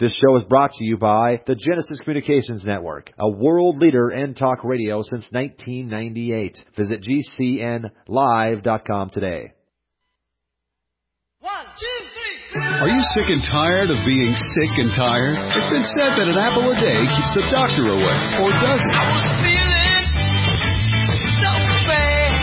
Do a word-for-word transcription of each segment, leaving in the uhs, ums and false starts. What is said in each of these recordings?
This show is brought to you by the Genesis Communications Network, a world leader in talk radio since nineteen ninety-eight. Visit G C N live dot com today. One, two, three. Are you sick and tired of being sick and tired? It's been said that an apple a day keeps the doctor away, or does it? I was feeling so bad.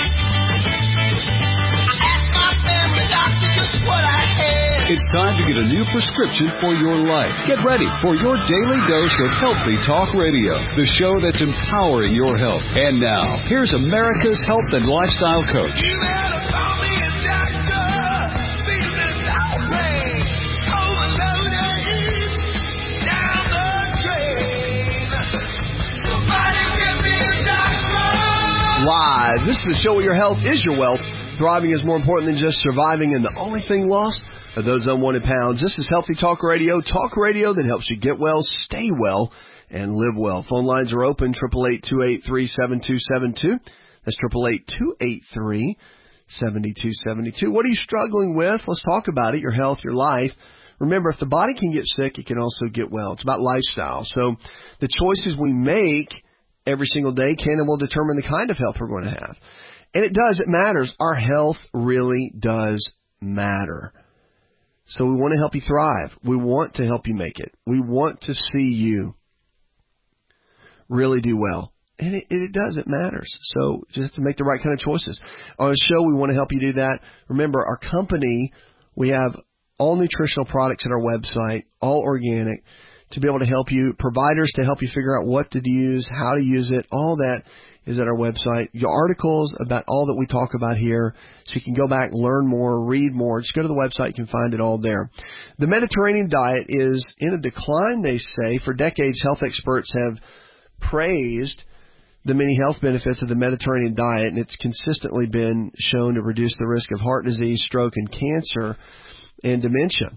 I asked my family doctor just what I had. It's time to get a new prescription for your life. Get ready for your daily dose of Healthy Talk Radio, the show that's empowering your health. And now, here's America's health and lifestyle coach. You had a phony and doctor, feeling outraged, overloaded, down the drain. Somebody give me a doctor. Live. This is the show where your health is your wealth. Thriving is more important than just surviving, and the only thing lost are those unwanted pounds. This is Healthy Talk Radio, talk radio that helps you get well, stay well, and live well. Phone lines are open, eight eight eight, two eight three, seven two seven two. That's eight eight eight, two eight three, seven two seven two. What are you struggling with? Let's talk about it, your health, your life. Remember, if the body can get sick, it can also get well. It's about lifestyle. So the choices we make every single day can and will determine the kind of health we're going to have. And it does. It matters. Our health really does matter. So we want to help you thrive. We want to help you make it. We want to see you really do well. And it, it does. It matters. So just have to make the right kind of choices. On the show, we want to help you do that. Remember, our company, we have all nutritional products at our website, all organic, to be able to help you, providers to help you figure out what to use, how to use it, all that is at our website. Your articles about all that we talk about here, so you can go back, learn more, read more. Just go to the website. You can find it all there. The Mediterranean diet is in a decline, they say. For decades, health experts have praised the many health benefits of the Mediterranean diet, and it's consistently been shown to reduce the risk of heart disease, stroke, and cancer, and dementia.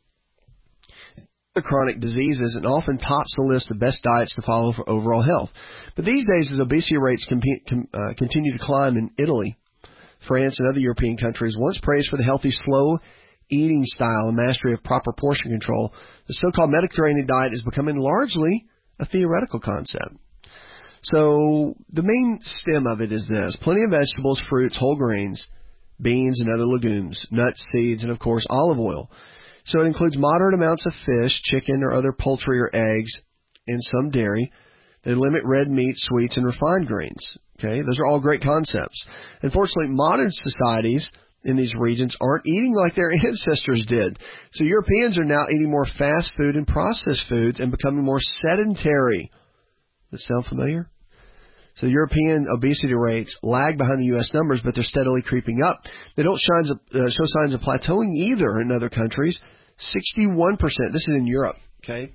Chronic diseases, and often tops the list of best diets to follow for overall health. But these days, as obesity rates com- com- uh, continue to climb in Italy, France, and other European countries, once praised for the healthy, slow eating style and mastery of proper portion control, the so-called Mediterranean diet is becoming largely a theoretical concept. So the main stem of it is this: plenty of vegetables, fruits, whole grains, beans, and other legumes, nuts, seeds, and of course olive oil. So it includes moderate amounts of fish, chicken, or other poultry or eggs, and some dairy. They limit red meat, sweets, and refined grains. Okay, those are all great concepts. Unfortunately, modern societies in these regions aren't eating like their ancestors did. So Europeans are now eating more fast food and processed foods and becoming more sedentary. Does that sound familiar? So European obesity rates lag behind the U S numbers, but they're steadily creeping up. They don't shines of, uh, show signs of plateauing either in other countries. sixty-one percent. This is in Europe, okay?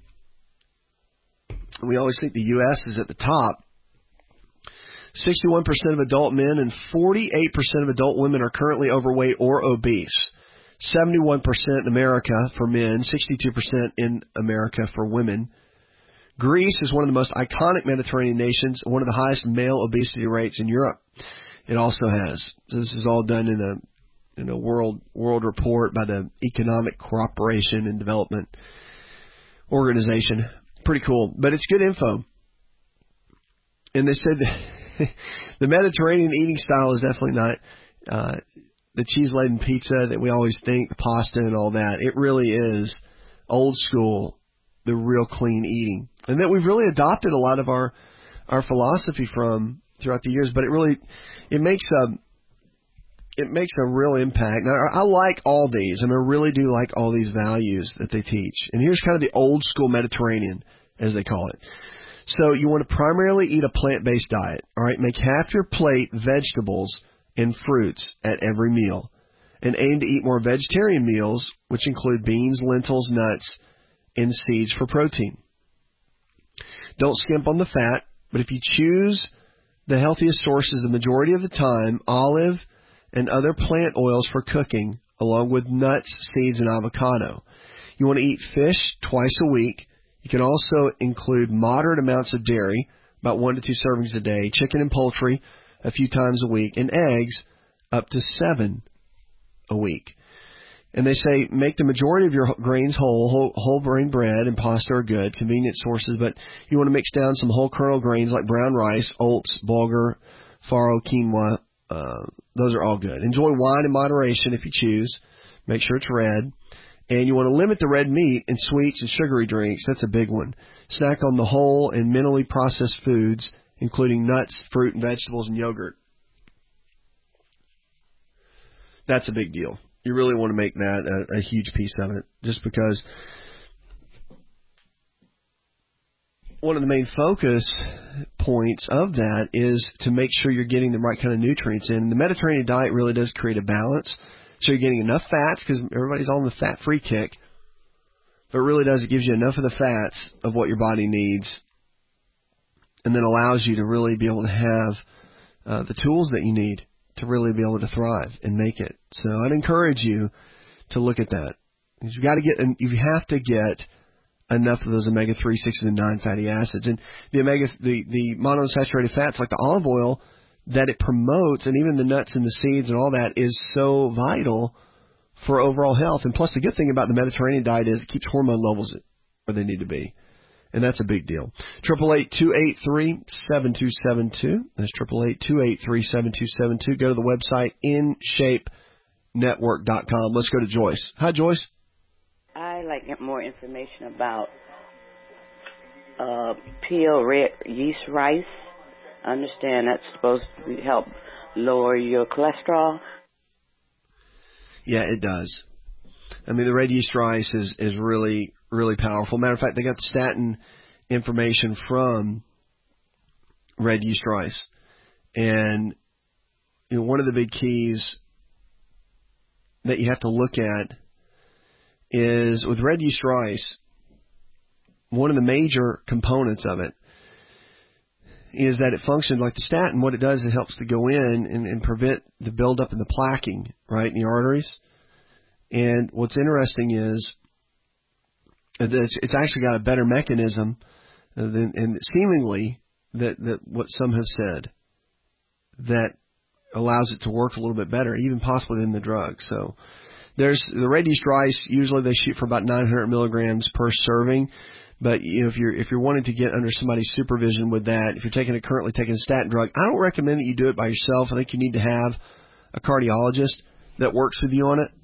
We always think the U S is at the top. sixty-one percent of adult men and forty-eight percent of adult women are currently overweight or obese. seventy-one percent in America for men, sixty-two percent in America for women. Greece is one of the most iconic Mediterranean nations, one of the highest male obesity rates in Europe. It also has. This is all done in a in a world world report by the Economic Cooperation and Development Organization. Pretty cool, but it's good info. And they said that the Mediterranean eating style is definitely not uh, the cheese-laden pizza that we always think, the pasta and all that. It really is old school, the real clean eating. And that we've really adopted a lot of our our philosophy from throughout the years, but it really it makes a it makes a real impact. Now, I like all these, and I really do like all these values that they teach. And here's kind of the old school Mediterranean, as they call it. So you want to primarily eat a plant-based diet. All right, make half your plate vegetables and fruits at every meal, and aim to eat more vegetarian meals, which include beans, lentils, nuts, and seeds for protein. Don't skimp on the fat, but if you choose the healthiest sources the majority of the time, olive and other plant oils for cooking, along with nuts, seeds, and avocado. You want to eat fish twice a week. You can also include moderate amounts of dairy, about one to two servings a day, chicken and poultry a few times a week, and eggs up to seven a week. And they say make the majority of your grains whole. Whole, whole grain bread and pasta are good, convenient sources, but you want to mix down some whole kernel grains like brown rice, oats, bulgur, farro, quinoa. Uh, those are all good. Enjoy wine in moderation if you choose. Make sure it's red. And you want to limit the red meat and sweets and sugary drinks. That's a big one. Snack on the whole and minimally processed foods, including nuts, fruit, and vegetables, and yogurt. That's a big deal. You really want to make that a, a huge piece of it, just because one of the main focus points of that is to make sure you're getting the right kind of nutrients in. And the Mediterranean diet really does create a balance. So you're getting enough fats, because everybody's on the fat-free kick, but it really does. It gives you enough of the fats of what your body needs, and then allows you to really be able to have uh, the tools that you need to really be able to thrive and make it. So I'd encourage you to look at that. Because you've got to get, you have to get enough of those omega three, six, and nine fatty acids. And the omega, the, the monounsaturated fats like the olive oil that it promotes, and even the nuts and the seeds and all that, is so vital for overall health. And plus, the good thing about the Mediterranean diet is it keeps hormone levels where they need to be. And that's a big deal. triple eight, two eight three, seven two seven two. That's triple eight, two eight three, seven two seven two. Go to the website, in shape network dot com. Let's go to Joyce. Hi, Joyce. I'd like to get more information about uh, peel red yeast rice. I understand that's supposed to help lower your cholesterol. Yeah, it does. I mean, the red yeast rice is, is really, really powerful. Matter of fact, they got the statin information from red yeast rice. And you know, one of the big keys that you have to look at is with red yeast rice, one of the major components of it is that it functions like the statin. What it does, it helps to go in and, and prevent the buildup and the plaquing, right, in the arteries. And what's interesting is that it's, it's actually got a better mechanism than, and seemingly that, that what some have said, that allows it to work a little bit better, even possibly than the drug. So there's the red yeast rice. Usually they shoot for about nine hundred milligrams per serving. But you know, if you're if you're wanting to get under somebody's supervision with that, if you're taking a currently taking a statin drug, I don't recommend that you do it by yourself. I think you need to have a cardiologist that works with you on it,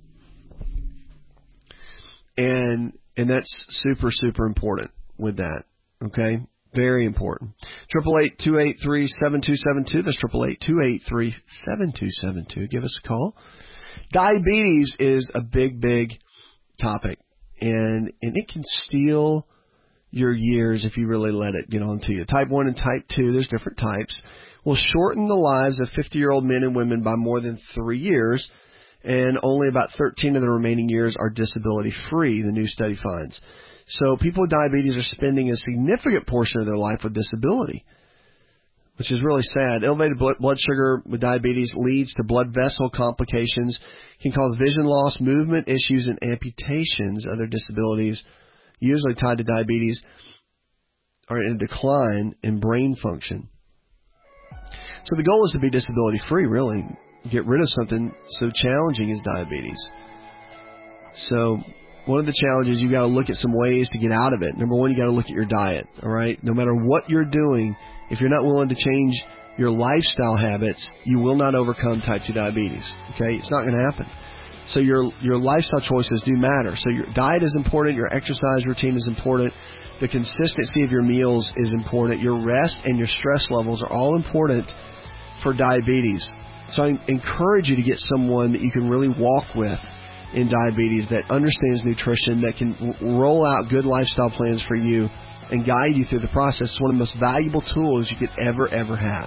and and that's super super important with that. Okay, very important. Triple eight two eight three seven two seven two. That's triple eight two eight three seven two seven two. Give us a call. Diabetes is a big big topic, and and it can steal your years if you really let it get on to you. Type one and type two, there's different types, will shorten the lives of fifty-year-old men and women by more than three years, and only about thirteen of the remaining years are disability-free, the new study finds. So people with diabetes are spending a significant portion of their life with disability, which is really sad. Elevated blood sugar with diabetes leads to blood vessel complications, can cause vision loss, movement issues, and amputations. Other disabilities usually tied to diabetes are in a decline in brain function. So the goal is to be disability free, really. Get rid of something so challenging as diabetes. So one of the challenges, you got to look at some ways to get out of it. Number one, you got to look at your diet, all right? No matter what you're doing, if you're not willing to change your lifestyle habits, you will not overcome type two diabetes, okay? It's not going to happen. So your your lifestyle choices do matter. So your diet is important. Your exercise routine is important. The consistency of your meals is important. Your rest and your stress levels are all important for diabetes. So I encourage you to get someone that you can really walk with in diabetes, that understands nutrition, that can roll out good lifestyle plans for you and guide you through the process. It's one of the most valuable tools you could ever, ever have.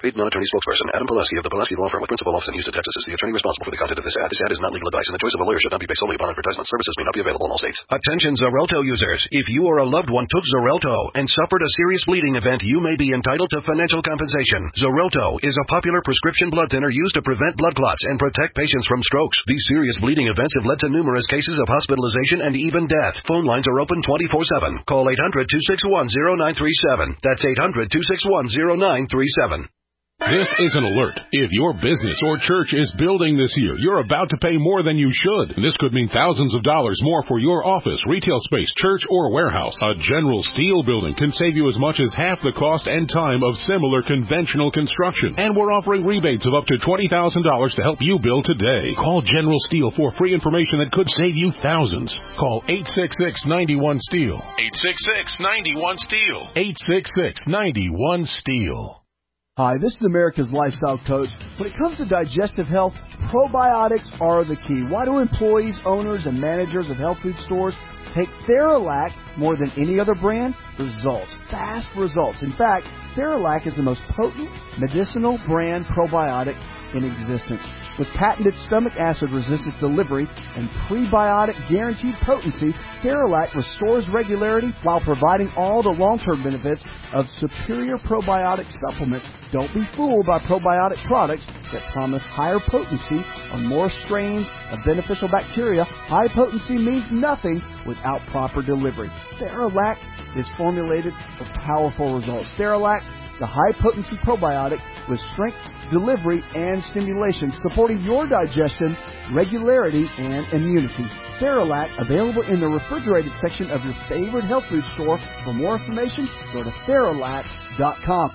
Paid non-attorney spokesperson Adam Pulaski of the Pulaski Law Firm with principal office in Houston, Texas is the attorney responsible for the content of this ad. This ad is not legal advice, and the choice of a lawyer should not be based solely upon advertisement. Services may not be available in all states. Attention Xarelto users. If you or a loved one took Xarelto and suffered a serious bleeding event, you may be entitled to financial compensation. Xarelto is a popular prescription blood thinner used to prevent blood clots and protect patients from strokes. These serious bleeding events have led to numerous cases of hospitalization and even death. Phone lines are open twenty-four seven. Call eight hundred, two six one, zero nine three seven. That's eight hundred, two six one, zero nine three seven. This is an alert. If your business or church is building this year, you're about to pay more than you should. This could mean thousands of dollars more for your office, retail space, church, or warehouse. A General Steel building can save you as much as half the cost and time of similar conventional construction. And we're offering rebates of up to twenty thousand dollars to help you build today. Call General Steel for free information that could save you thousands. Call eight six six, nine one, STEEL. eight six six, nine one, STEEL. eight six six, nine one, STEEL. Hi, this is America's Lifestyle Coach. When it comes to digestive health, probiotics are the key. Why do employees, owners, and managers of health food stores take Theralac more than any other brand? Results. Fast results. In fact, Theralac is the most potent medicinal brand probiotic in existence. With patented stomach acid resistance delivery and prebiotic guaranteed potency, Theralac restores regularity while providing all the long-term benefits of superior probiotic supplements. Don't be fooled by probiotic products that promise higher potency or more strains of beneficial bacteria. High potency means nothing without proper delivery. Theralac is formulated for powerful results. Theralac, the high-potency probiotic with strength, delivery, and stimulation, supporting your digestion, regularity, and immunity. Theralac, available in the refrigerated section of your favorite health food store. For more information, go to Theralac dot com.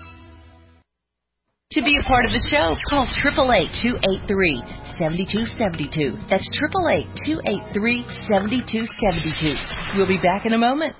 To be a part of the show, call eight eight eight, two eight three, seven two seven two. That's eight eight eight, two eight three, seven two seven two. We'll be back in a moment.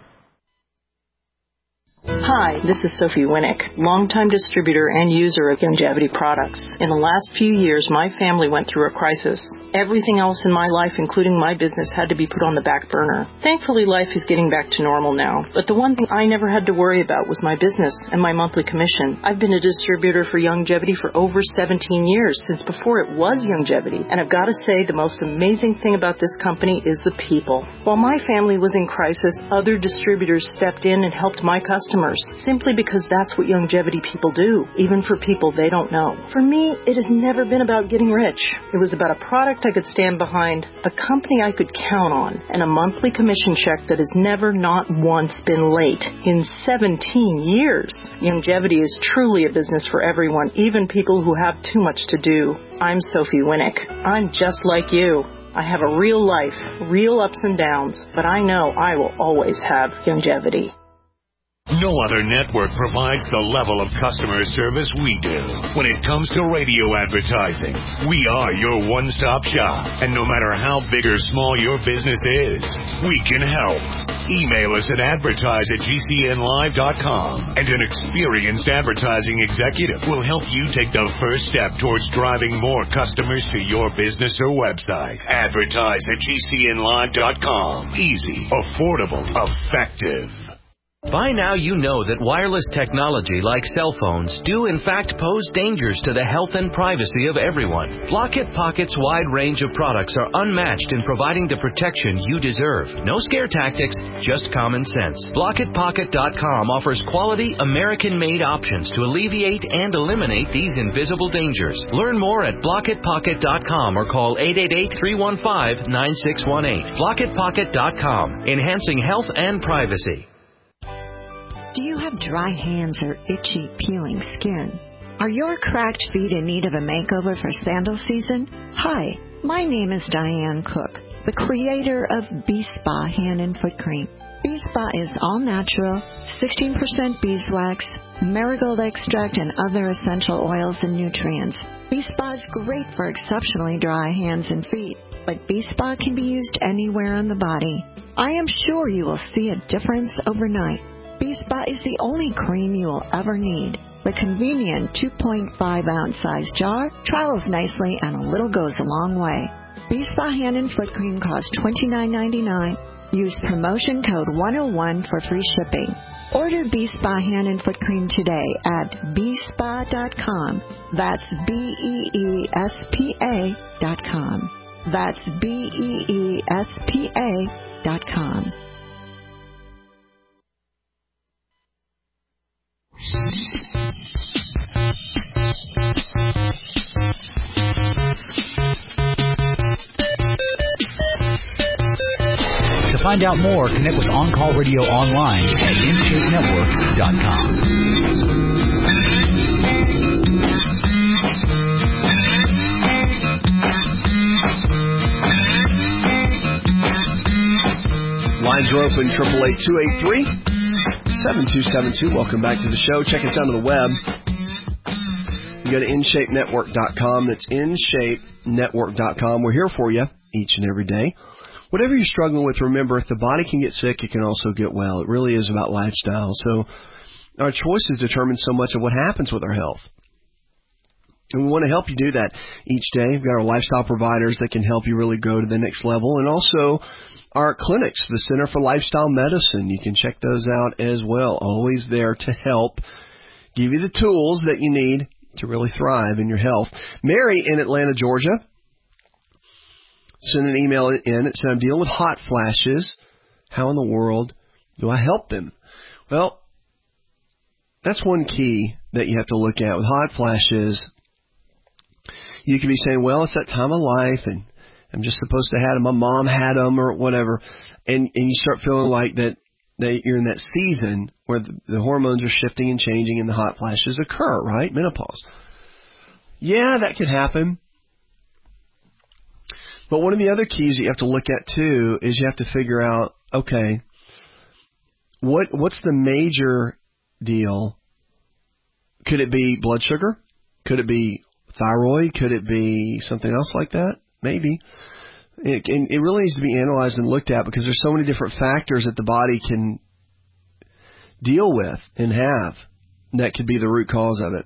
Hi, this is Sophie Winnick, longtime distributor and user of Youngevity products. In the last few years, my family went through a crisis. Everything else in my life, including my business, had to be put on the back burner. Thankfully, life is getting back to normal now. But the one thing I never had to worry about was my business and my monthly commission. I've been a distributor for Youngevity for over seventeen years, since before it was Youngevity. And I've got to say, the most amazing thing about this company is the people. While my family was in crisis, other distributors stepped in and helped my customers, simply because that's what Youngevity people do, even for people they don't know. For me, it has never been about getting rich. It was about a product I could stand behind, a company I could count on, and a monthly commission check that has never not once been late in seventeen years. Youngevity is truly a business for everyone, even people who have too much to do. I'm Sophie Winnick. I'm just like you. I have a real life, real ups and downs, but I know I will always have Youngevity. No other network provides the level of customer service we do. When it comes to radio advertising, we are your one-stop shop. And no matter how big or small your business is, we can help. Email us at advertise at G C N live dot com, and an experienced advertising executive will help you take the first step towards driving more customers to your business or website. Advertise at G C N live dot com. Easy, affordable, effective. By now you know that wireless technology like cell phones do in fact pose dangers to the health and privacy of everyone. Block-It Pocket's wide range of products are unmatched in providing the protection you deserve. No scare tactics, just common sense. Block It Pocket dot com offers quality American-made options to alleviate and eliminate these invisible dangers. Learn more at Block It Pocket dot com or call eight eight eight, three one five, nine six one eight. Block It Pocket dot com, enhancing health and privacy. Do you have dry hands or itchy, peeling skin? Are your cracked feet in need of a makeover for sandal season? Hi, my name is Diane Cook, the creator of B-Spa Hand and Foot Cream. B-Spa is all natural, sixteen percent beeswax, marigold extract, and other essential oils and nutrients. B-Spa is great for exceptionally dry hands and feet, but B-Spa can be used anywhere on the body. I am sure you will see a difference overnight. B-Spa is the only cream you will ever need. The convenient two point five ounce size jar travels nicely, and a little goes a long way. B-Spa Hand and Foot Cream costs twenty-nine ninety-nine. Use promotion code one oh one for free shipping. Order B-Spa Hand and Foot Cream today at B spa dot com. That's B E E S P A dot com. That's B E E S P A dot com. To find out more, connect with On Call Radio online at in shape network dot com. Lines are open, eight eight eight, two eight three, seven two seven two. Welcome back to the show. Check us out on the web. You go to in shape network dot com. That's in shape network dot com. We're here for you each and every day. Whatever you're struggling with, remember, if the body can get sick, it can also get well. It really is about lifestyle. So our choices determine so much of what happens with our health. And we want to help you do that each day. We've got our lifestyle providers that can help you really go to the next level. And also our clinics, the Center for Lifestyle Medicine. You can check those out as well. Always there to help give you the tools that you need to really thrive in your health. Mary in Atlanta, Georgia, sent an email in. It said, I'm dealing with hot flashes. How in the world do I help them? Well, that's one key that you have to look at with hot flashes. You can be saying, well, it's that time of life, and I'm just supposed to have them. My mom had them or whatever. And, and you start feeling like that, that you're in that season where the, the hormones are shifting and changing and the hot flashes occur, right? Menopause. Yeah, that could happen. But one of the other keys that you have to look at, too, is you have to figure out, okay, what what's the major deal? Could it be blood sugar? Could it be thyroid? Could it be something else like that? Maybe. It, and it really needs to be analyzed and looked at because there's so many different factors that the body can deal with and have that could be the root cause of it.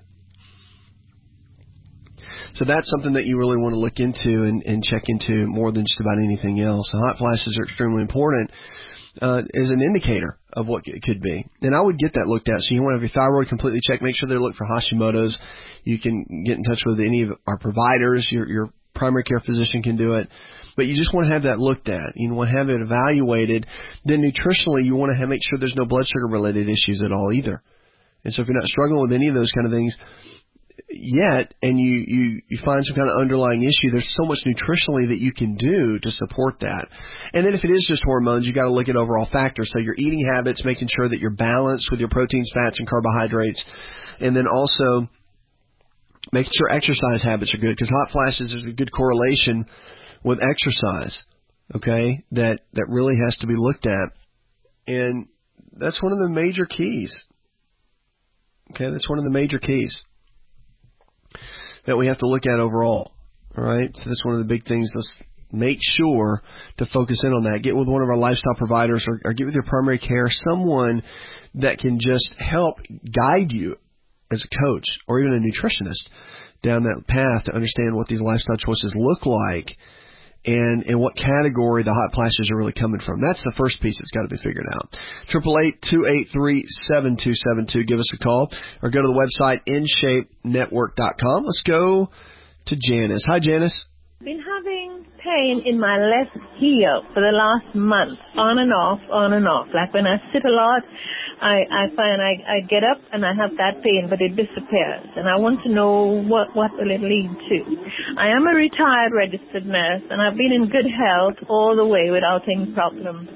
So that's something that you really want to look into and, and check into more than just about anything else. The hot flashes are extremely important uh, as an indicator of what it could be. And I would get that looked at. So you want to have your thyroid completely checked. Make sure they look for Hashimoto's. You can get in touch with any of our providers. Your, your primary care physician can do it. But you just want to have that looked at. You want to have it evaluated. Then nutritionally, you want to have, make sure there's no blood sugar related issues at all either. And so if you're not struggling with any of those kind of things yet, and you, you, you find some kind of underlying issue, there's so much nutritionally that you can do to support that. And then if it is just hormones, you got to look at overall factors. So your eating habits, making sure that you're balanced with your proteins, fats, and carbohydrates. And then also making sure exercise habits are good, because hot flashes, there's a good correlation with exercise, okay, that, that really has to be looked at. And that's one of the major keys. Okay, that's one of the major keys that we have to look at overall. All right, so that's one of the big things. Let's make sure to focus in on that. Get with one of our lifestyle providers, or, or get with your primary care, someone that can just help guide you as a coach or even a nutritionist down that path to understand what these lifestyle choices look like and, and what category the hot flashes are really coming from. That's the first piece that's got to be figured out. eight eight eight, two eight three, seven two seven two. Give us a call or go to the website in shape network dot com. Let's go to Janice. Hi, Janice. I've been having pain in my left heel for the last month, on and off, on and off. Like when I sit a lot, I, I find I, I get up and I have that pain, but it disappears. And I want to know what, what will it lead to. I am a retired registered nurse, and I've been in good health all the way without any problem.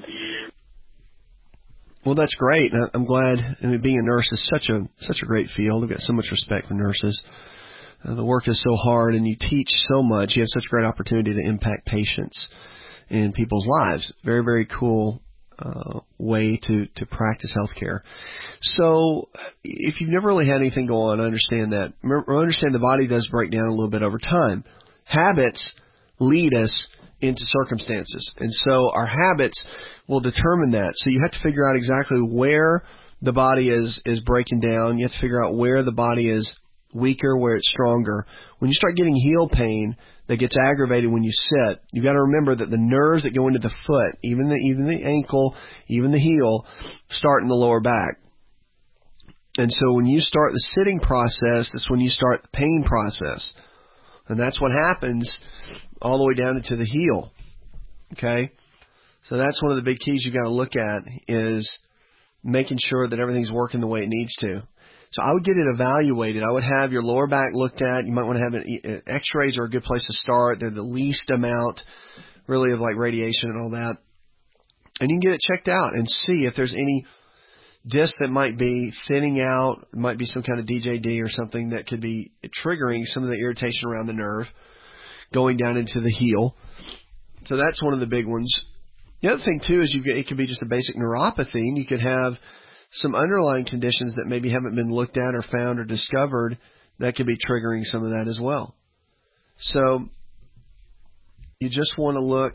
Well, that's great. I'm glad. I mean, being a nurse is such a such a great field. I've got so much respect for nurses. Uh, the work is so hard, and you teach so much. You have such a great opportunity to impact patients in people's lives. Very, very cool uh, way to, to practice healthcare. So if you've never really had anything go on, understand that. Remember, understand the body does break down a little bit over time. Habits lead us into circumstances, and so our habits will determine that. So you have to figure out exactly where the body is, is breaking down. You have to figure out where the body is weaker, where it's stronger. When you start getting heel pain that gets aggravated when you sit, you've got to remember that the nerves that go into the foot, even the even the ankle, even the heel, start in the lower back. And so when you start the sitting process, that's when you start the pain process. And that's what happens all the way down into the heel. Okay? So that's one of the big keys you got to look at, is making sure that everything's working the way it needs to. So I would get it evaluated. I would have your lower back looked at. You might want to have an x-rays are a good place to start. They're the least amount really of like radiation and all that. And you can get it checked out and see if there's any disc that might be thinning out. It might be some kind of D J D or something that could be triggering some of the irritation around the nerve going down into the heel. So that's one of the big ones. The other thing too is you get, it could be just a basic neuropathy, and you could have some underlying conditions that maybe haven't been looked at or found or discovered that could be triggering some of that as well. So you just want to look,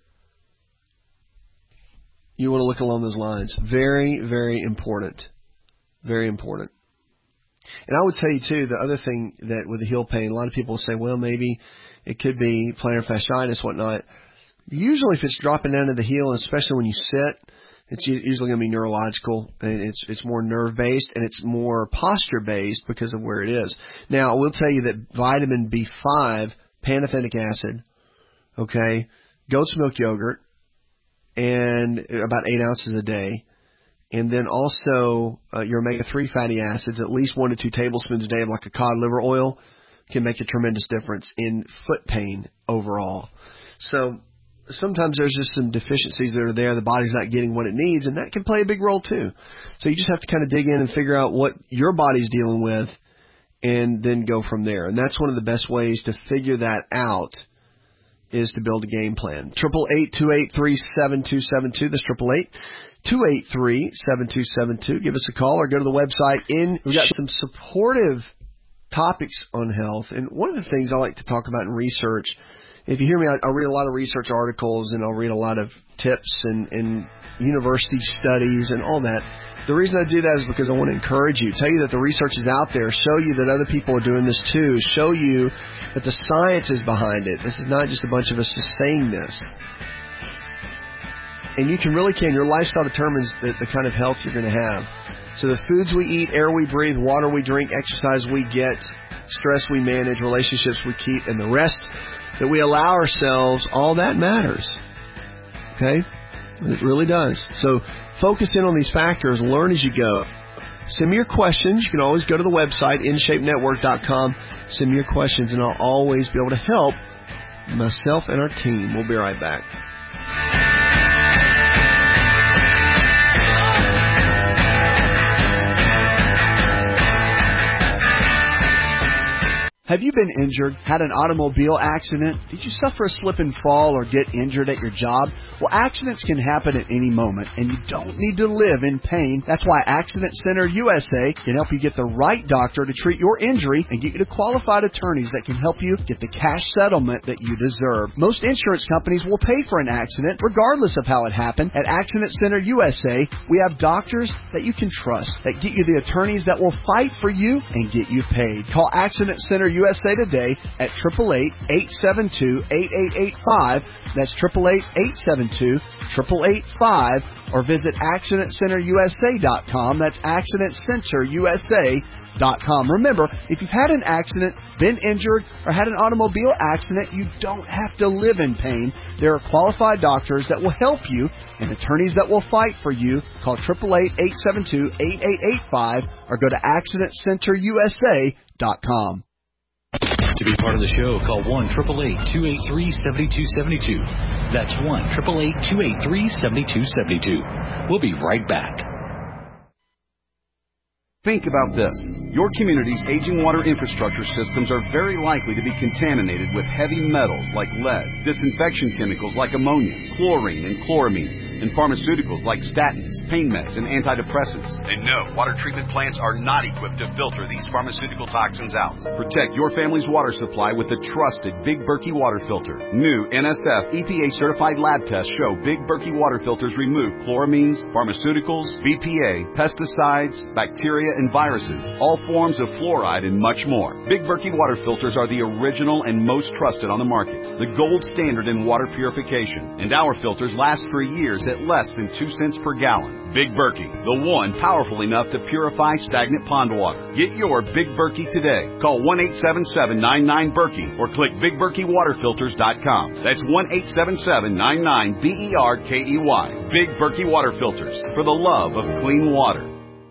you want to look along those lines. Very, very important. Very important. And I would tell you too, the other thing that with the heel pain, a lot of people say, well, maybe it could be plantar fasciitis, whatnot. Usually if it's dropping down to the heel, especially when you sit, it's usually going to be neurological, and it's it's more nerve-based, and it's more posture-based because of where it is. Now, I will tell you that vitamin B five, pantothenic acid, okay, goat's milk yogurt, and about eight ounces a day, and then also uh, your omega three fatty acids, at least one to two tablespoons a day of like a cod liver oil, can make a tremendous difference in foot pain overall. So sometimes there's just some deficiencies that are there. The body's not getting what it needs, and that can play a big role too. So you just have to kind of dig in and figure out what your body's dealing with and then go from there. And that's one of the best ways to figure that out, is to build a game plan. eight eight eight, two eight three, seven two seven two. That's eight eight eight, two eight three, seven two seven two. Give us a call or go to the website. In We've got some supportive topics on health. And one of the things I like to talk about in research, if you hear me, I, I read a lot of research articles, and I'll read a lot of tips and, and university studies and all that. The reason I do that is because I want to encourage you, tell you that the research is out there, show you that other people are doing this too, show you that the science is behind it. This is not just a bunch of us just saying this. And you can really can. Your lifestyle determines the, the kind of health you're going to have. So the foods we eat, air we breathe, water we drink, exercise we get, stress we manage, relationships we keep, and the rest that we allow ourselves, all that matters. Okay? It really does. So focus in on these factors, learn as you go. Send me your questions. You can always go to the website, in shape network dot com. Send me your questions, and I'll always be able to help myself and our team. We'll be right back. Have you been injured, had an automobile accident? Did you suffer a slip and fall or get injured at your job? Well, accidents can happen at any moment, and you don't need to live in pain. That's why Accident Center U S A can help you get the right doctor to treat your injury and get you to qualified attorneys that can help you get the cash settlement that you deserve. Most insurance companies will pay for an accident, regardless of how it happened. At Accident Center U S A, we have doctors that you can trust, that get you the attorneys that will fight for you and get you paid. Call Accident Center U S A today at eight eight eight, eight seven two, eight eight eight five. That's eight eight eight, eight seven two, eight eight eight five. Or visit accident center U S A dot com. That's accident center U S A dot com. Remember, if you've had an accident, been injured, or had an automobile accident, you don't have to live in pain. There are qualified doctors that will help you and attorneys that will fight for you. Call eight eight eight, eight seven two, eight eight eight five or go to accident center U S A dot com. To be part of the show, call one eight eight eight, two eight three, seven two seven two. That's one eight eight eight, two eight three, seven two seven two. We'll be right back. Think about this. Your community's aging water infrastructure systems are very likely to be contaminated with heavy metals like lead, disinfection chemicals like ammonia, chlorine and chloramines, and pharmaceuticals like statins, pain meds, and antidepressants. And no, water treatment plants are not equipped to filter these pharmaceutical toxins out. Protect your family's water supply with the trusted Big Berkey water filter. New N S F E P A-certified lab tests show Big Berkey water filters remove chloramines, pharmaceuticals, B P A, pesticides, bacteria, and viruses, all forms of fluoride, and much more. Big Berkey water filters are the original and most trusted on the market, the gold standard in water purification, and our filters last for years at less than two cents per gallon. Big Berkey, the one powerful enough to purify stagnant pond water. Get your Big Berkey today. Call one eight seven seven, nine nine, Berkey or click big berkey water filters dot com. That's one eight seven seven, nine nine, B E R K E Y. Big Berkey Water Filters, for the love of clean water.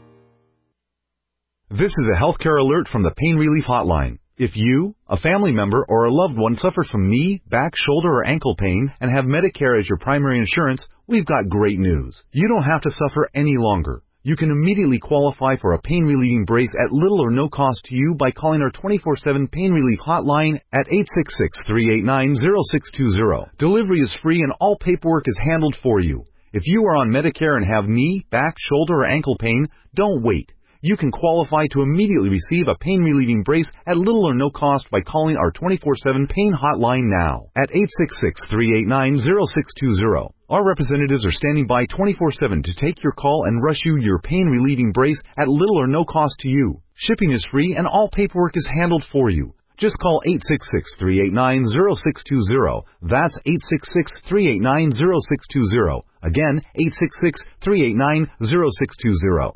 This is a healthcare alert from the Pain Relief Hotline. If you, a family member, or a loved one suffers from knee, back, shoulder, or ankle pain and have Medicare as your primary insurance, we've got great news. You don't have to suffer any longer. You can immediately qualify for a pain-relieving brace at little or no cost to you by calling our twenty-four seven Pain Relief Hotline at eight six six, three eight nine, zero six two zero. Delivery is free and all paperwork is handled for you. If you are on Medicare and have knee, back, shoulder, or ankle pain, don't wait. You can qualify to immediately receive a pain-relieving brace at little or no cost by calling our twenty-four seven Pain Hotline now at eight six six, three eight nine, zero six two zero. Our representatives are standing by twenty-four seven to take your call and rush you your pain-relieving brace at little or no cost to you. Shipping is free and all paperwork is handled for you. Just call eight six six, three eight nine, zero six two zero. That's eight six six, three eight nine, zero six two zero. Again, eight six six, three eight nine, zero six two zero.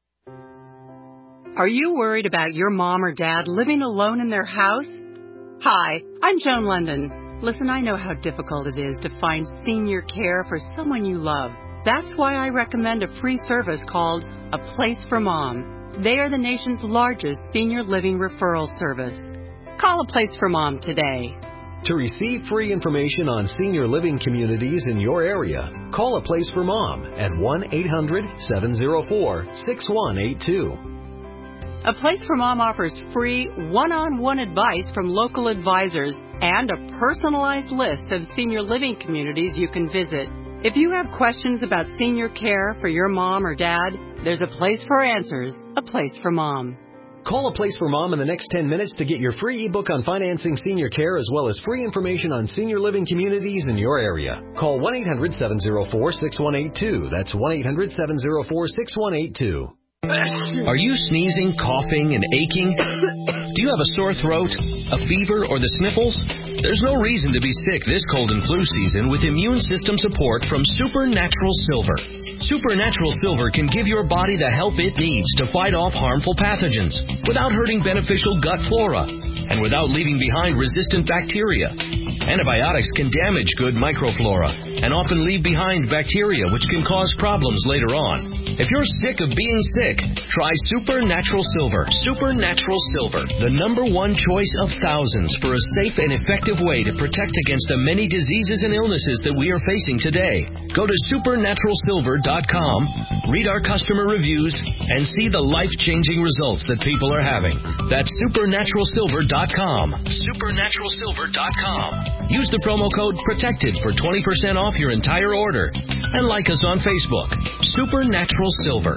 Are you worried about your mom or dad living alone in their house? Hi, I'm Joan London. Listen, I know how difficult it is to find senior care for someone you love. That's why I recommend a free service called A Place for Mom. They are the nation's largest senior living referral service. Call A Place for Mom today. To receive free information on senior living communities in your area, call A Place for Mom at one eight hundred, seven oh four, six one eight two. A Place for Mom offers free one-on-one advice from local advisors and a personalized list of senior living communities you can visit. If you have questions about senior care for your mom or dad, there's a place for answers, A Place for Mom. Call A Place for Mom in the next ten minutes to get your free ebook on financing senior care as well as free information on senior living communities in your area. Call one eight hundred, seven oh four, six one eight two. That's one eight hundred, seven oh four, six one eight two. Are you sneezing, coughing, and aching? Do you have a sore throat, a fever, or the sniffles? There's no reason to be sick this cold and flu season with immune system support from Supernatural Silver. Supernatural Silver can give your body the help it needs to fight off harmful pathogens without hurting beneficial gut flora and without leaving behind resistant bacteria. Antibiotics can damage good microflora and often leave behind bacteria which can cause problems later on. If you're sick of being sick, try Supernatural Silver. Supernatural Silver, the number one choice of thousands for a safe and effective way to protect against the many diseases and illnesses that we are facing today. Go to supernatural silver dot com, read our customer reviews, and see the life-changing results that people are having. That's supernatural silver dot com. supernatural silver dot com. Use the promo code PROTECTED for twenty percent off your entire order. And like us on Facebook, Supernatural Silver.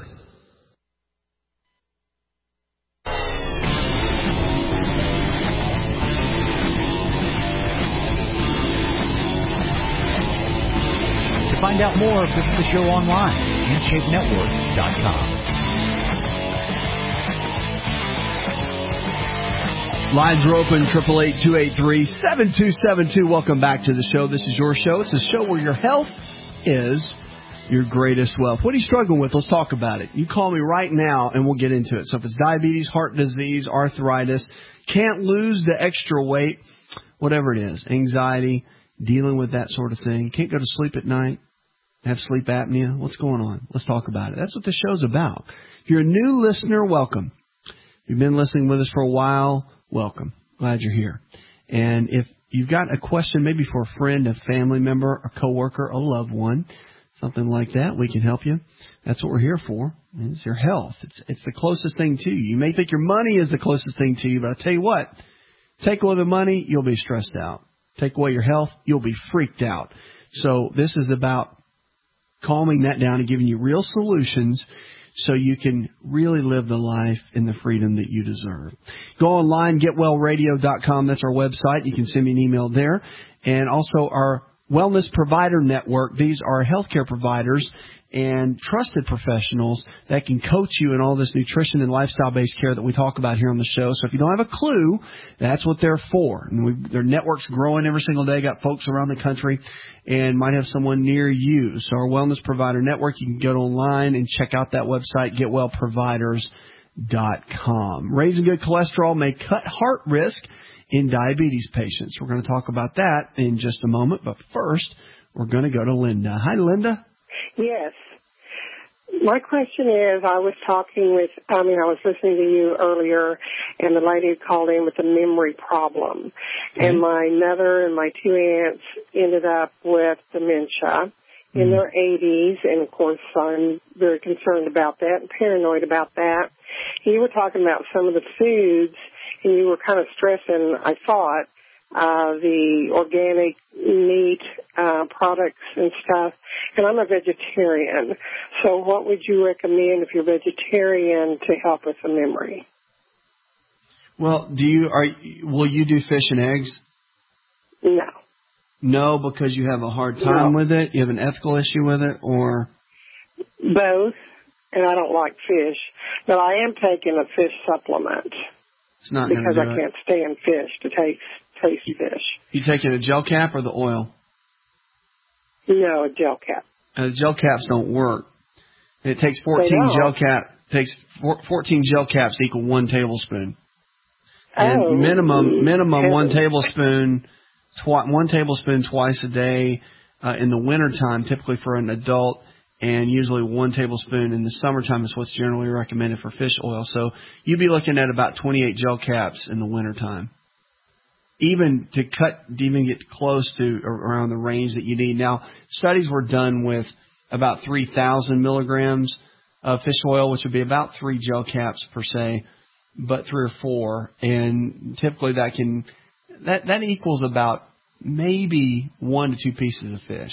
To find out more, visit the show online, handshake network dot com. Lines are open, triple eight, two eight three, seven two seven two. Welcome back to the show. This is your show. It's a show where your health is your greatest wealth. What are you struggling with? Let's talk about it. You call me right now and we'll get into it. So if it's diabetes, heart disease, arthritis, can't lose the extra weight, whatever it is, anxiety, dealing with that sort of thing, can't go to sleep at night, have sleep apnea, what's going on? Let's talk about it. That's what the show's about. If you're a new listener, welcome. If you've been listening with us for a while, welcome. Glad you're here. And if you've got a question maybe for a friend, a family member, a coworker, a loved one, something like that, we can help you. That's what we're here for. It's your health. It's it's the closest thing to you. You may think your money is the closest thing to you, but I'll tell you what, take away the money, you'll be stressed out. Take away your health, you'll be freaked out. So this is about calming that down and giving you real solutions so you can really live the life and the freedom that you deserve. Go online, get well radio dot com. That's our website. You can send me an email there. And also our Wellness Provider Network. These are healthcare providers, and trusted professionals that can coach you in all this nutrition and lifestyle-based care that we talk about here on the show. So if you don't have a clue, that's what they're for. And we, their network's growing every single day. Got folks around the country and might have someone near you. So our Wellness Provider Network, you can go online and check out that website, get well providers dot com. Raising good cholesterol may cut heart risk in diabetes patients. We're going to talk about that in just a moment. But first, we're going to go to Linda. Hi, Linda. Yes. My question is, I was talking with, I mean, I was listening to you earlier, and the lady called in with a memory problem. Mm-hmm. And my mother and my two aunts ended up with dementia mm-hmm. in their eighties, and, of course, I'm very concerned about that and paranoid about that. And you were talking about some of the foods, and you were kind of stressing, I thought, uh, the organic meat uh, products and stuff. And I'm a vegetarian. So what would you recommend if you're vegetarian to help with the memory? Well, do you are will you do fish and eggs? No. No, because you have a hard time no. with it? You have an ethical issue with it, or? Both, and I don't like fish. But I am taking a fish supplement. It's not because do I it. can't stand fish to taste, taste fish. You taking a gel cap or the oil? No, a gel cap. Uh, gel caps don't work. It takes fourteen gel cap takes fourteen gel caps to equal one tablespoon. And oh, minimum minimum heavens. one tablespoon twi- one tablespoon twice a day uh, in the wintertime, typically for an adult, and usually one tablespoon in the summertime is what's generally recommended for fish oil. So you'd be looking at about twenty-eight gel caps in the wintertime. Even to cut, to even get close to around the range that you need. Now, studies were done with about three thousand milligrams of fish oil, which would be about three gel caps per se, but three or four. And typically that can, that, that equals about maybe one to two pieces of fish.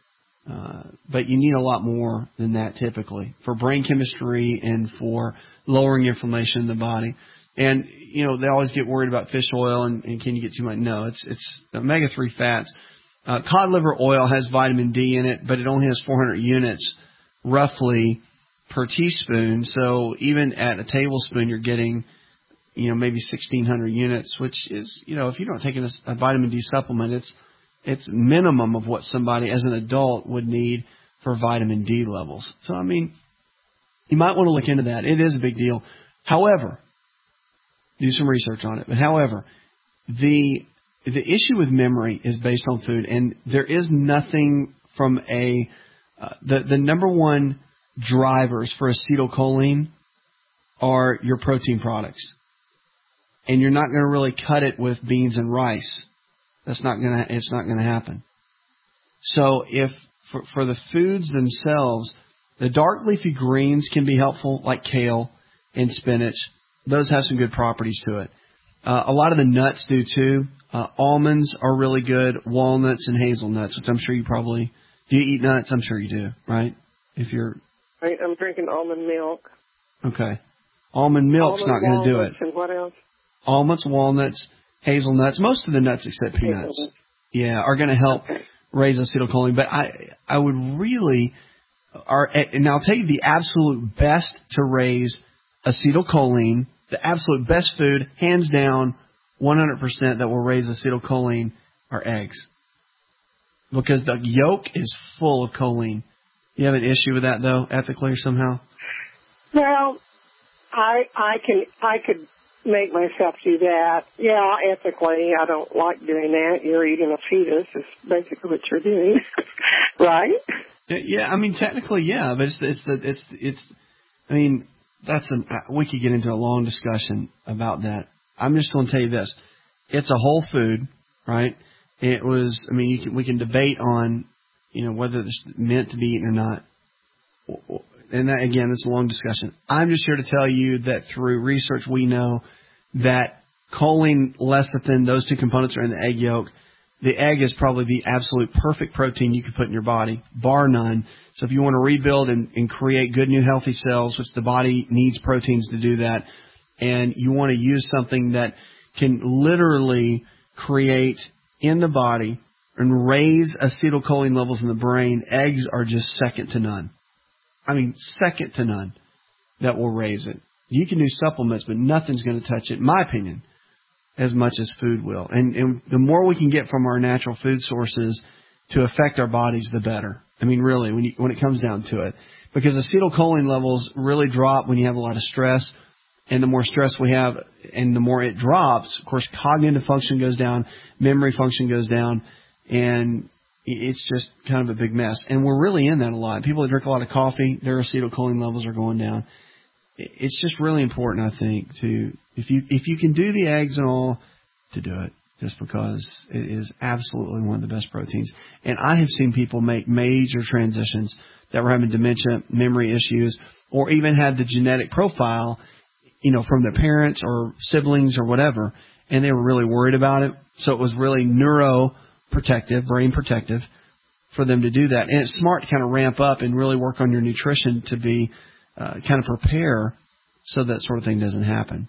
Uh, but you need a lot more than that typically for brain chemistry and for lowering inflammation in the body. And, you know, they always get worried about fish oil and, and can you get too much? No, it's it's omega three fats. Uh, cod liver oil has vitamin D in it, but it only has four hundred units roughly per teaspoon. So even at a tablespoon, you're getting, you know, maybe sixteen hundred units, which is, you know, if you're not taking a, a vitamin D supplement, it's it's minimum of what somebody as an adult would need for vitamin D levels. So, I mean, you might want to look into that. It is a big deal. However, do some research on it. But however, the the issue with memory is based on food, and there is nothing from a uh, the the number one drivers for acetylcholine are your protein products, and you're not going to really cut it with beans and rice. That's not gonna it's not going to happen. So if for for the foods themselves, the dark leafy greens can be helpful, like kale and spinach. Those have some good properties to it. Uh, a lot of the nuts do too. Uh, almonds are really good. Walnuts and hazelnuts, which I'm sure you probably do. You eat nuts? I'm sure you do, right? If you're, I, I'm drinking almond milk. Okay, almond milk's almond, not going to do it. And what else? Almonds, walnuts, hazelnuts. Most of the nuts except peanuts, hazelnuts. yeah, are going to help okay. raise acetylcholine. But I, I would really, are and I'll tell you the absolute best to raise acetylcholine. The absolute best food, hands down, one hundred percent that will raise acetylcholine are eggs. Because the yolk is full of choline. You have an issue with that, though, ethically or somehow? Well, I I can I could make myself do that. Yeah, ethically, I don't like doing that. You're eating a fetus is basically what you're doing, right? Yeah, I mean, technically, yeah, but it's it's the it's it's. I mean. That's a, we could get into a long discussion about that. I'm just going to tell you this. It's a whole food, right? It was, I mean, you can, we can debate on, you know, whether it's meant to be eaten or not. And that, again, it's a long discussion. I'm just here to tell you that through research, we know that choline, lecithin, those two components are in the egg yolk. The egg is probably the absolute perfect protein you can put in your body, bar none. So if you want to rebuild and, and create good new healthy cells, which the body needs proteins to do that, and you want to use something that can literally create in the body and raise acetylcholine levels in the brain, eggs are just second to none. I mean, second to none that will raise it. You can do supplements, but nothing's going to touch it, in my opinion, as much as food will. And, and the more we can get from our natural food sources to affect our bodies, the better. I mean, really, when you, when it comes down to it. Because acetylcholine levels really drop when you have a lot of stress. And the more stress we have and the more it drops, of course, cognitive function goes down, memory function goes down, and it's just kind of a big mess. And we're really in that a lot. People that drink a lot of coffee, their acetylcholine levels are going down. It's just really important, I think, to if you if you can do the eggs and all, to do it, just because it is absolutely one of the best proteins. And I have seen people make major transitions that were having dementia, memory issues, or even had the genetic profile, you know, from their parents or siblings or whatever, and they were really worried about it. So it was really neuroprotective, brain protective for them to do that. And it's smart to kind of ramp up and really work on your nutrition to be uh, kind of prepare so that sort of thing doesn't happen.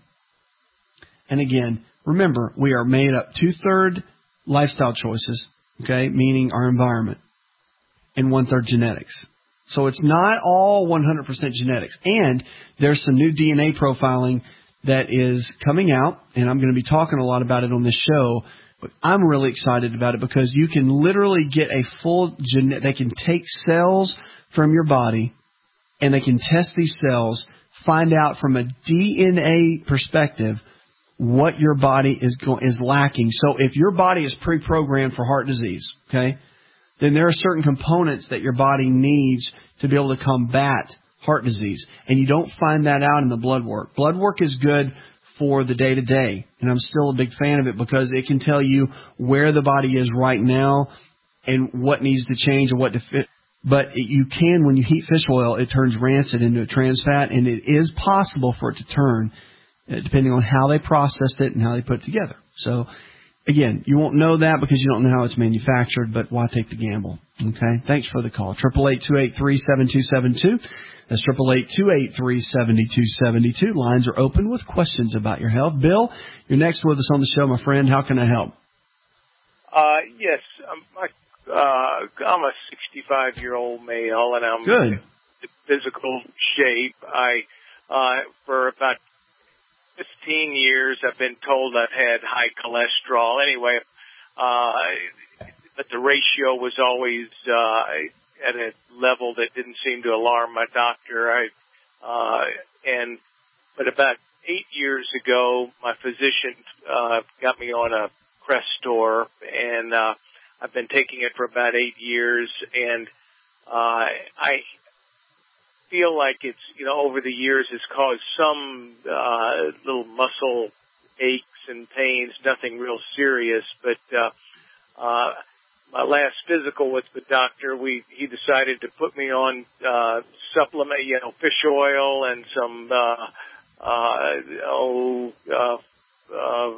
And again, remember, we are made up two-thirds lifestyle choices, okay, meaning our environment, and one-third genetics. So it's not all one hundred percent genetics. And there's some new D N A profiling that is coming out, and I'm going to be talking a lot about it on this show. But I'm really excited about it because you can literally get a full genetic. They can take cells from your body, and they can test these cells, find out from a D N A perspective what your body is go- is lacking. So if your body is pre-programmed for heart disease, okay, then there are certain components that your body needs to be able to combat heart disease. And you don't find that out in the blood work. Blood work is good for the day-to-day, and I'm still a big fan of it because it can tell you where the body is right now and what needs to change and what to fit. But it, you can, when you heat fish oil, it turns rancid into a trans fat, and it is possible for it to turn, uh, depending on how they processed it and how they put it together. So, again, you won't know that because you don't know how it's manufactured, but why take the gamble? Okay? Thanks for the call. eight eight eight, two eight three, seven two seven two. That's eight eight eight, two eight three, seven two seven two. Lines are open with questions about your health. Bill, you're next with us on the show, my friend. How can I help? Uh, yes. I'm, I, uh, I'm a sixty-five-year-old male, and I'm Good. in physical shape. I, uh, for about fifteen years, I've been told I've had high cholesterol. Anyway, uh, but the ratio was always uh, at a level that didn't seem to alarm my doctor. I uh, and but about eight years ago, my physician uh, got me on a Crestor, and uh, I've been taking it for about eight years, and uh, I feel like it's, you know, over the years has caused some uh, little muscle aches and pains, nothing real serious. But uh, uh, my last physical with the doctor, we he decided to put me on uh, supplement, you know, fish oil and some uh, uh, oh, uh, uh,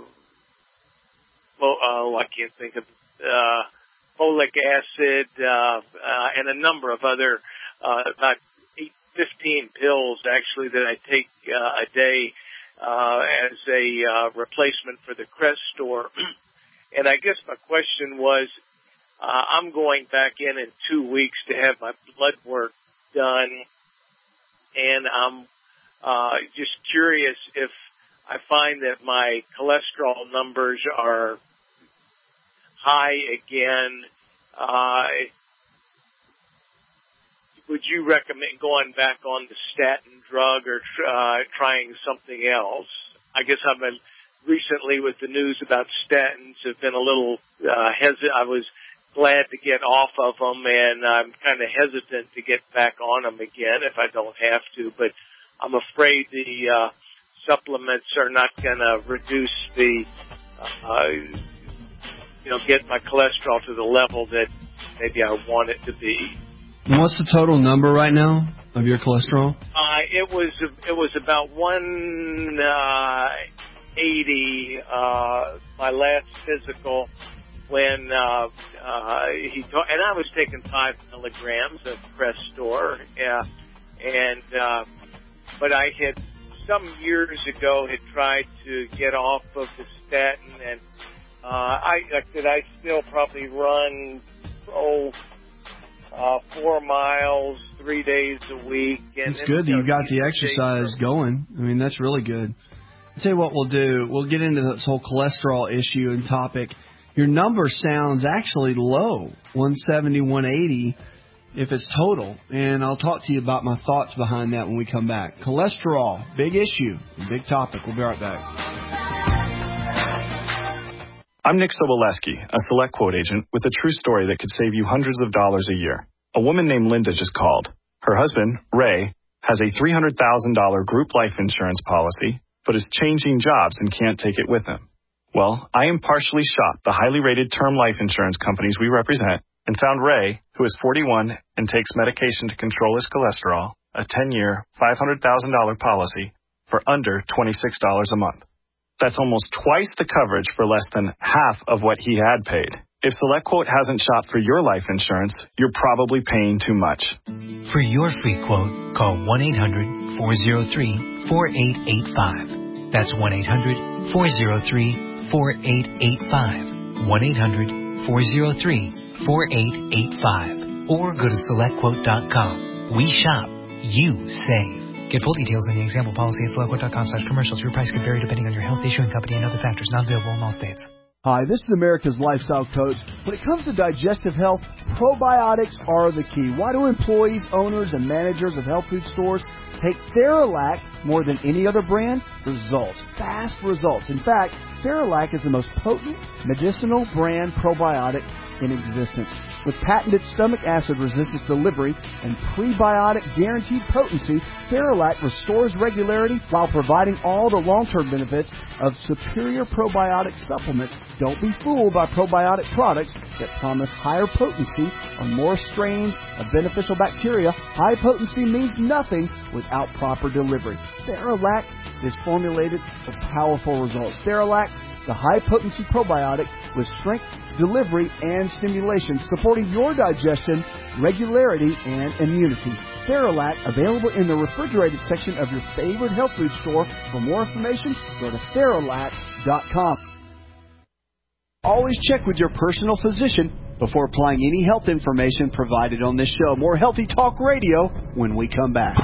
well, oh, I can't think of uh, folic acid uh, uh, and a number of other uh, about fifteen pills actually that I take uh, a day uh, as a uh, replacement for the Crestor. And I guess my question was, uh, I'm going back in in two weeks to have my blood work done, and I'm uh, just curious if I find that my cholesterol numbers are high again. Uh, Would you recommend going back on the statin drug or uh, trying something else? I guess I've been recently with the news about statins have been a little uh, hesitant. I was glad to get off of them, and I'm kind of hesitant to get back on them again if I don't have to. But I'm afraid the uh, supplements are not going to reduce the, uh, you know, get my cholesterol to the level that maybe I want it to be. What's the total number right now of your cholesterol? Uh, it was it was about one eighty. Uh, my last physical, when uh, uh, he ta- and I was taking five milligrams of Crestor, uh, and uh, but I had some years ago had tried to get off of the statin, and uh, I like that I still probably run oh. uh, four miles, three days a week. And It's good that you got the exercise going. I mean, that's really good. I'll tell you what we'll do. We'll get into this whole cholesterol issue and topic. Your number sounds actually low, one seventy, one eighty, if it's total. And I'll talk to you about my thoughts behind that when we come back. Cholesterol, big issue, big topic. We'll be right back. I'm Nick Soboleski, a Select Quote agent with a true story that could save you hundreds of dollars a year. A woman named Linda just called. Her husband, Ray, has a three hundred thousand dollars group life insurance policy, but is changing jobs and can't take it with him. Well, I impartially shopped the highly rated term life insurance companies we represent and found Ray, who is forty-one and takes medication to control his cholesterol, a ten-year, five hundred thousand dollars policy for under twenty-six dollars a month. That's almost twice the coverage for less than half of what he had paid. If SelectQuote hasn't shopped for your life insurance, you're probably paying too much. For your free quote, call one eight hundred, four oh three, four eight eight five. That's one eight hundred, four oh three, four eight eight five. one eight hundred, four oh three, four eight eight five. Or go to select quote dot com. We shop. You save. Get full details in the example policy at select quote dot com slash commercials. Your price can vary depending on your health, issuing company, and other factors. Not available in all states. Hi, this is America's Lifestyle Coach. When it comes to digestive health, probiotics are the key. Why do employees, owners, and managers of health food stores take Theralac more than any other brand? Results. Fast results. In fact, Theralac is the most potent medicinal brand probiotic in existence. With patented stomach acid resistance delivery and prebiotic guaranteed potency, Theralac restores regularity while providing all the long-term benefits of superior probiotic supplements. Don't be fooled by probiotic products that promise higher potency on more strains of beneficial bacteria. High potency means nothing without proper delivery. Theralac is formulated for powerful results. Theralac, the high-potency probiotic with strength, delivery, and stimulation, supporting your digestion, regularity, and immunity. Theralac, available in the refrigerated section of your favorite health food store. For more information, go to Theralac dot com. Always check with your personal physician before applying any health information provided on this show. More Healthy Talk Radio when we come back.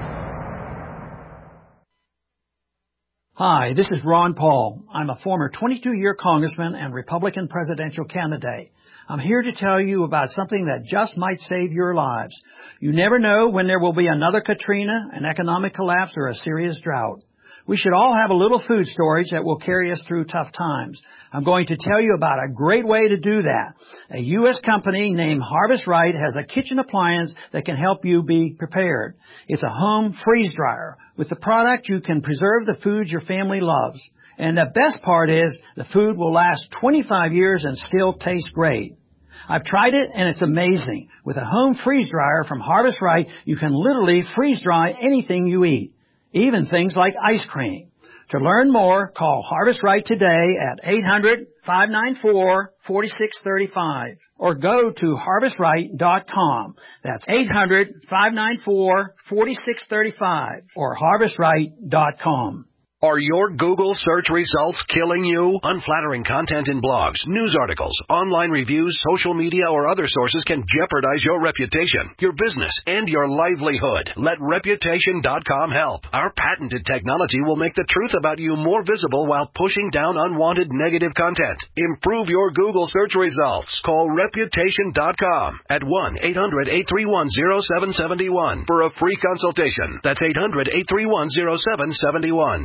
Hi, this is Ron Paul. I'm a former twenty-two-year congressman and Republican presidential candidate. I'm here to tell you about something that just might save your lives. You never know when there will be another Katrina, an economic collapse, or a serious drought. We should all have a little food storage that will carry us through tough times. I'm going to tell you about a great way to do that. A U S company named Harvest Right has a kitchen appliance that can help you be prepared. It's a home freeze dryer. With the product, you can preserve the foods your family loves. And the best part is the food will last twenty-five years and still taste great. I've tried it, and it's amazing. With a home freeze dryer from Harvest Right, you can literally freeze dry anything you eat, even things like ice cream. To learn more, call Harvest Right today at eight hundred, five nine four, four six three five or go to harvest right dot com. That's eight hundred, five nine four, four six three five or harvest right dot com. Are your Google search results killing you? Unflattering content in blogs, news articles, online reviews, social media, or other sources can jeopardize your reputation, your business, and your livelihood. Let reputation dot com help. Our patented technology will make the truth about you more visible while pushing down unwanted negative content. Improve your Google search results. Call reputation dot com at one eight hundred, eight three one, zero seven seven one for a free consultation. That's eight hundred, eight three one, zero seven seven one.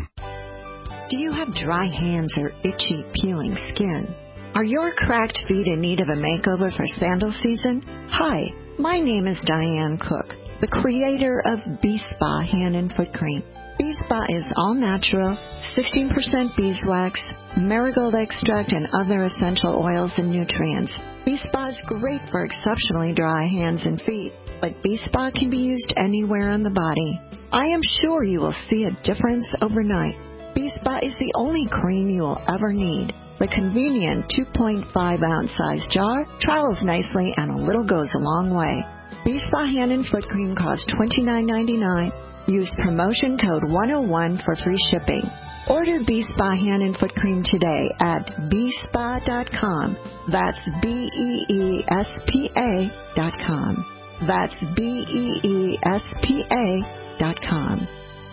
Do you have dry hands or itchy, peeling skin? Are your cracked feet in need of a makeover for sandal season? Hi, my name is Diane Cook, the creator of B-Spa Hand and Foot Cream. B-Spa is all natural, sixteen percent beeswax, marigold extract, and other essential oils and nutrients. B-Spa is great for exceptionally dry hands and feet, but B-Spa can be used anywhere on the body. I am sure you will see a difference overnight. B-Spa is the only cream you will ever need. The convenient two point five ounce size jar travels nicely, and a little goes a long way. B-Spa Hand and Foot Cream costs twenty-nine ninety-nine. Use promotion code one oh one for free shipping. Order B-Spa Hand and Foot Cream today at b spa dot com. That's B E E S P A dot com. That's B E E S P A dot com.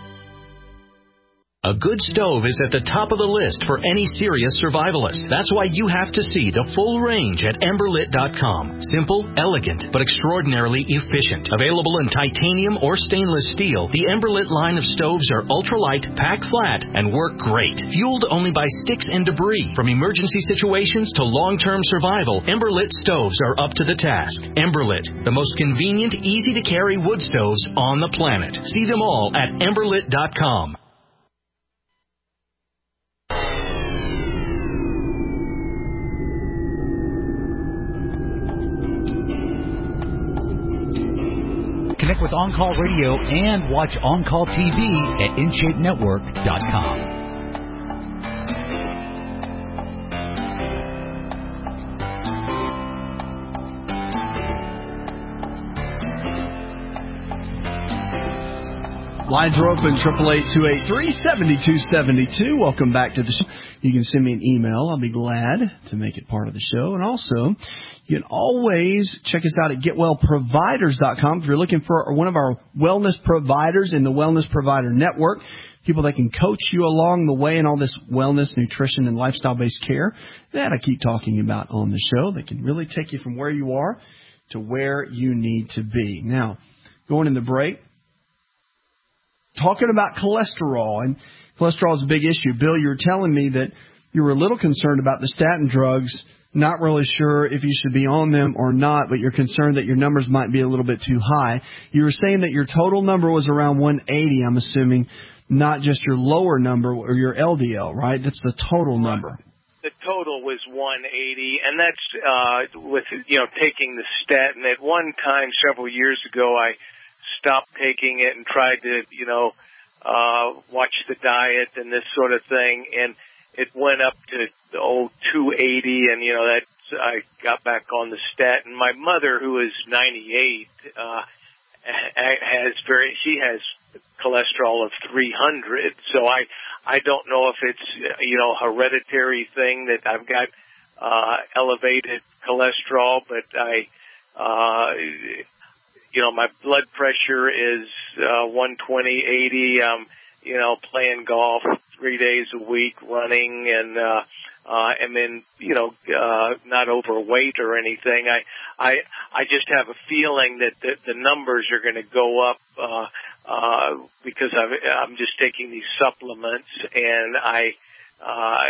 A good stove is at the top of the list for any serious survivalist. That's why you have to see the full range at Emberlit dot com. Simple, elegant, but extraordinarily efficient. Available in titanium or stainless steel, the Emberlit line of stoves are ultralight, pack flat, and work great. Fueled only by sticks and debris. From emergency situations to long-term survival, Emberlit stoves are up to the task. Emberlit, the most convenient, easy-to-carry wood stoves on the planet. See them all at Emberlit dot com. Connect with On-Call Radio and watch On-Call T V at in shape network dot com. Lines are open, eight eight eight, two eight three, seven two seven two. Welcome back to the show. You can send me an email. I'll be glad to make it part of the show. And also, you can always check us out at get well providers dot com if you're looking for one of our wellness providers in the Wellness Provider Network, people that can coach you along the way in all this wellness, nutrition, and lifestyle-based care that I keep talking about on the show. They can really take you from where you are to where you need to be. Now, going in the break, talking about cholesterol, and cholesterol is a big issue. Bill, you were telling me that you were a little concerned about the statin drugs, not really sure if you should be on them or not, but you're concerned that your numbers might be a little bit too high. You were saying that your total number was around one eighty, I'm assuming, not just your lower number or your L D L, right? That's the total number. The total was one eighty, and that's uh, with, you know, taking the statin. At one time, several years ago, I stopped taking it and tried to, you know, uh, watch the diet and this sort of thing, and it went up to, oh, two eighty, and, you know, that I got back on the statin. My mother, who is ninety-eight, uh, has very, she has cholesterol of three hundred, so I, I don't know if it's, you know, a hereditary thing that I've got, uh, elevated cholesterol, but I, uh, you know, my blood pressure is, uh, one twenty, eighty, um, you know, playing golf three days a week, running, and, uh, uh, and then, you know, uh, not overweight or anything. I, I, I just have a feeling that the, the numbers are going to go up, uh, uh, because I've, I'm just taking these supplements, and I, uh,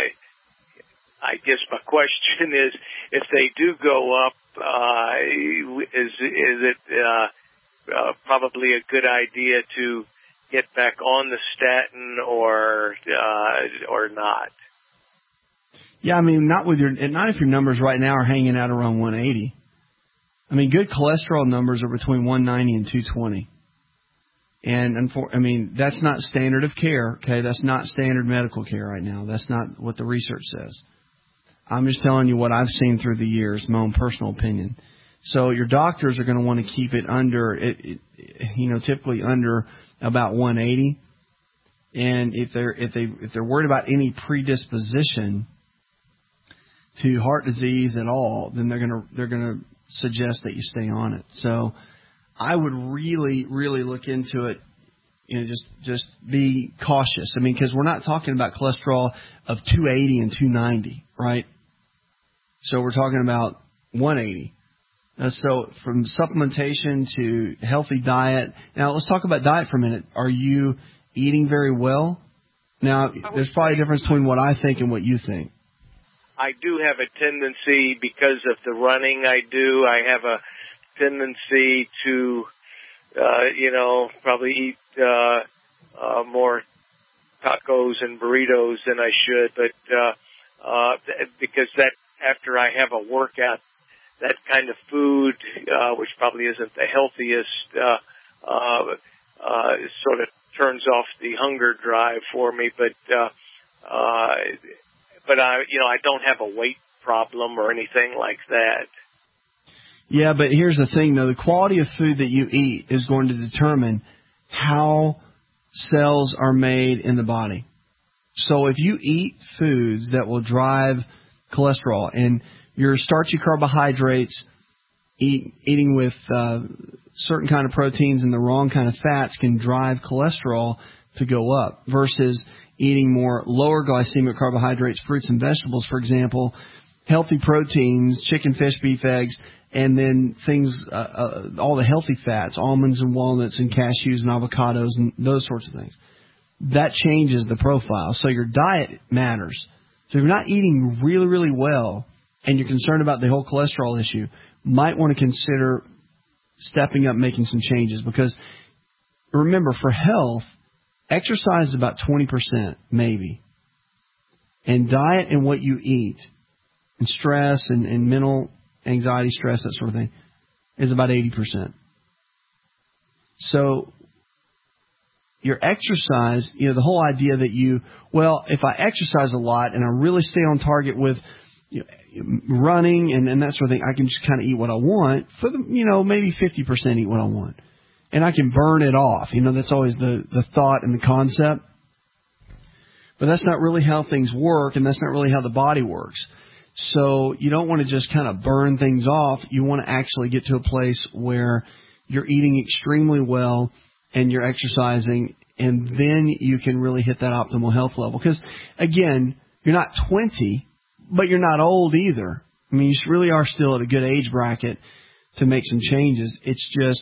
I guess my question is, if they do go up, uh, is, is it, uh, uh, probably a good idea to get back on the statin or, uh, or not? Yeah, I mean, not with your, not if your numbers right now are hanging out around one eighty. I mean, good cholesterol numbers are between one ninety and two twenty. And, I mean, that's not standard of care, okay? That's not standard medical care right now. That's not what the research says. I'm just telling you what I've seen through the years, my own personal opinion. So your doctors are going to want to keep it under, it, it, you know, typically under about one eighty. And if they're if they if they're worried about any predisposition to heart disease at all, then they're going to they're going to suggest that you stay on it. So I would really really look into it. You know, just just be cautious. I mean, because we're not talking about cholesterol of two eighty and two ninety, right? So we're talking about one eighty. Uh, so from supplementation to healthy diet. Now let's talk about diet for a minute. Are you eating very well? Now there's probably a difference between what I think and what you think. I do have a tendency, because of the running I do, I have a tendency to, uh, you know, probably eat uh, uh, more tacos and burritos than I should, but uh, uh, because that after I have a workout, that kind of food, uh, which probably isn't the healthiest, uh, uh, uh, sort of turns off the hunger drive for me. But, uh, uh, but I, you know, I don't have a weight problem or anything like that. Yeah, but here's the thing, though. The quality of food that you eat is going to determine how cells are made in the body. So if you eat foods that will drive cholesterol and your starchy carbohydrates eat, eating with uh, certain kind of proteins and the wrong kind of fats can drive cholesterol to go up versus eating more lower glycemic carbohydrates, fruits and vegetables, for example, healthy proteins, chicken, fish, beef, eggs, and then things, uh, uh, all the healthy fats, almonds and walnuts and cashews and avocados and those sorts of things. That changes the profile. So your diet matters. So if you're not eating really, really well and you're concerned about the whole cholesterol issue, might want to consider stepping up, making some changes. Because remember, for health, exercise is about twenty percent, maybe. And diet and what you eat, and stress and, and mental anxiety, stress, that sort of thing, is about eighty percent. So your exercise, you know, the whole idea that you, well, if I exercise a lot and I really stay on target with you know, running and, and that sort of thing, I can just kind of eat what I want for the, you know, maybe fifty percent eat what I want. And I can burn it off. You know, that's always the, the thought and the concept. But that's not really how things work, and that's not really how the body works. So you don't want to just kind of burn things off. You want to actually get to a place where you're eating extremely well and you're exercising, and then you can really hit that optimal health level. Because, again, you're not twenty, but you're not old either. I mean, you really are still at a good age bracket to make some changes. It's just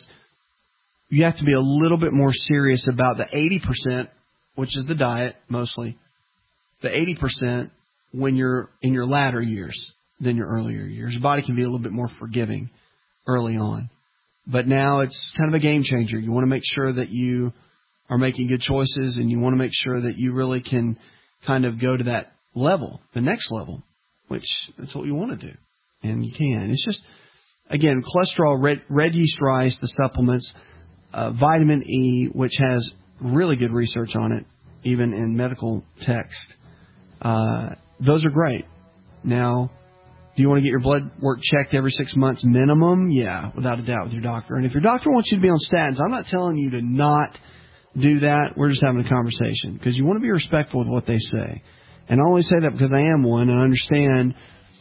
you have to be a little bit more serious about the eighty percent, which is the diet mostly, the eighty percent when you're in your latter years than your earlier years. Your body can be a little bit more forgiving early on. But now it's kind of a game changer. You want to make sure that you are making good choices, and you want to make sure that you really can kind of go to that level, the next level, which that's what you want to do. And you can. It's just, again, cholesterol, red, red yeast rice, the supplements, uh, vitamin E, which has really good research on it, even in medical text. Uh, those are great. Now, do you want to get your blood work checked every six months minimum? Yeah, without a doubt with your doctor. And if your doctor wants you to be on statins, I'm not telling you to not do that. We're just having a conversation because you want to be respectful of what they say. And I only say that because I am one and I understand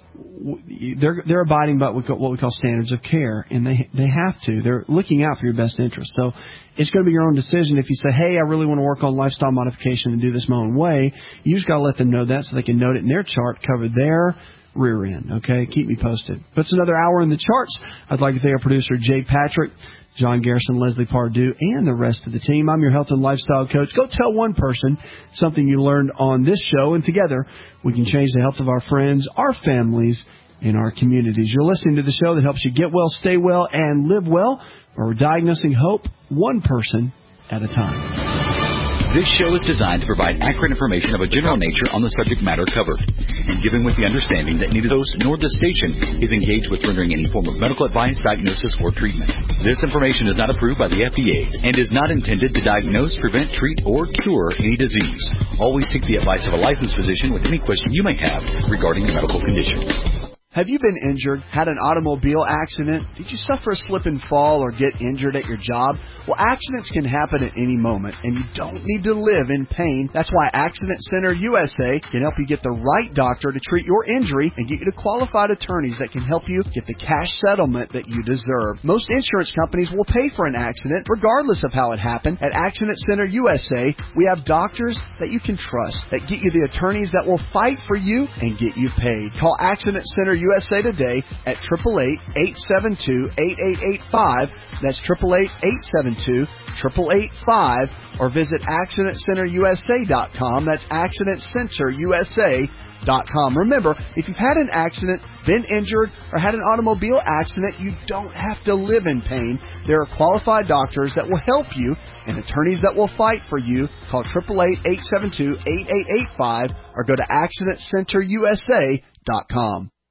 they're they're abiding by what we call standards of care, and they they have to. They're looking out for your best interest. So it's going to be your own decision. If you say, hey, I really want to work on lifestyle modification and do this my own way, you just got to let them know that so they can note it in their chart, cover their rear end. Okay, keep me posted. But it's another hour in the charts. I'd like to thank our producer, Jay Patrick, John Garrison, Leslie Pardue, and the rest of the team. I'm your health and lifestyle coach. Go tell one person something you learned on this show, and together we can change the health of our friends, our families, and our communities. You're listening to the show that helps you get well, stay well, and live well, where we're diagnosing hope one person at a time. This show is designed to provide accurate information of a general nature on the subject matter covered, and given with the understanding that neither host nor the station is engaged with rendering any form of medical advice, diagnosis, or treatment. This information is not approved by the F D A and is not intended to diagnose, prevent, treat, or cure any disease. Always seek the advice of a licensed physician with any question you may have regarding a medical condition. Have you been injured, had an automobile accident? Did you suffer a slip and fall or get injured at your job? Well, accidents can happen at any moment, and you don't need to live in pain. That's why Accident Center U S A can help you get the right doctor to treat your injury and get you to qualified attorneys that can help you get the cash settlement that you deserve. Most insurance companies will pay for an accident regardless of how it happened. At Accident Center U S A, we have doctors that you can trust that get you the attorneys that will fight for you and get you paid. Call Accident Center U S A today at eight eight eight, eight seven two, eight eight eight five. That's eight eight eight, eight seven two, eight eight eight five, or visit accident center U S A dot com. That's accident center U S A dot com. Remember, if you've had an accident, been injured, or had an automobile accident, you don't have to live in pain. There are qualified doctors that will help you and attorneys that will fight for you. Call eight eight eight, eight seven two, eight eight eight five or go to accident center U S A dot com.